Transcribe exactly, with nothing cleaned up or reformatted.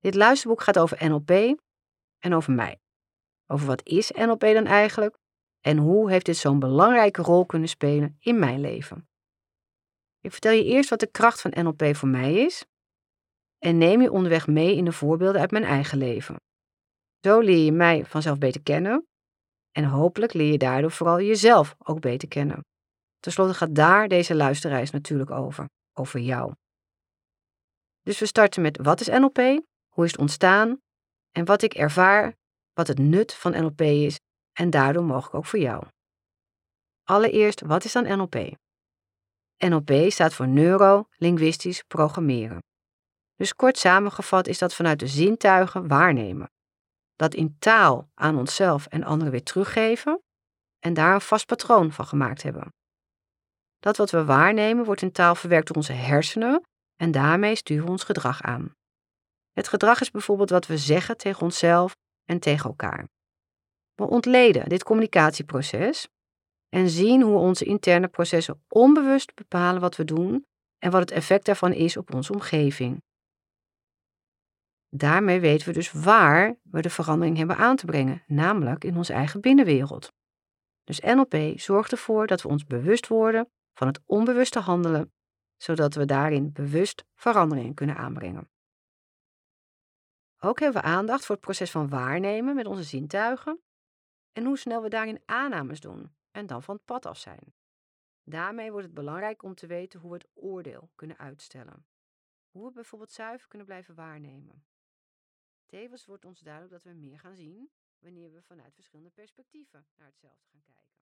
Dit luisterboek gaat over N L P en over mij. Over wat is N L P dan eigenlijk en hoe heeft dit zo'n belangrijke rol kunnen spelen in mijn leven. Ik vertel je eerst wat de kracht van N L P voor mij is en neem je onderweg mee in de voorbeelden uit mijn eigen leven. Zo leer je mij vanzelf beter kennen en hopelijk leer je daardoor vooral jezelf ook beter kennen. Ten slotte gaat daar deze luisterreis natuurlijk over, over jou. Dus we starten met wat is N L P, hoe is het ontstaan en wat ik ervaar, wat het nut van N L P is en daardoor mogelijk ook voor jou. Allereerst, wat is dan N L P? N L P staat voor neuro-linguïstisch programmeren. Dus kort samengevat is dat vanuit de zintuigen waarnemen. Dat in taal aan onszelf en anderen weer teruggeven en daar een vast patroon van gemaakt hebben. Dat wat we waarnemen wordt in taal verwerkt door onze hersenen en daarmee sturen we ons gedrag aan. Het gedrag is bijvoorbeeld wat we zeggen tegen onszelf en tegen elkaar. We ontleden dit communicatieproces en zien hoe onze interne processen onbewust bepalen wat we doen en wat het effect daarvan is op onze omgeving. Daarmee weten we dus waar we de verandering hebben aan te brengen, namelijk in onze eigen binnenwereld. Dus N L P zorgt ervoor dat we ons bewust worden van het onbewuste handelen, zodat we daarin bewust veranderingen kunnen aanbrengen. Ook hebben we aandacht voor het proces van waarnemen met onze zintuigen en hoe snel we daarin aannames doen en dan van het pad af zijn. Daarmee wordt het belangrijk om te weten hoe we het oordeel kunnen uitstellen. Hoe we bijvoorbeeld zuiver kunnen blijven waarnemen. Tevens wordt ons duidelijk dat we meer gaan zien wanneer we vanuit verschillende perspectieven naar hetzelfde gaan kijken.